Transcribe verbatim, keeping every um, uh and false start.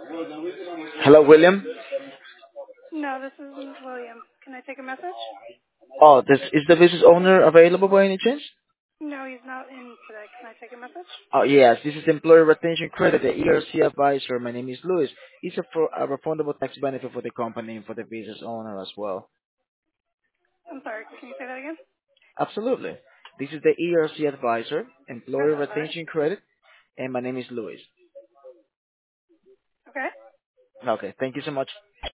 Hello, William. No, this isn't William. Can I take a message? Oh, this is the business owner available by any chance? No, he's not in today. Can I take a message? Oh, yes. This is Employer Retention Credit, the E R C advisor. My name is Louis. It's a, for, a refundable tax benefit for the company and for the business owner as well. I'm sorry. Can you say that again? Absolutely. This is the E R C advisor, Yes, Employer I'm sorry. Retention Credit, and my name is Louis. Okay. Okay. Thank you so much.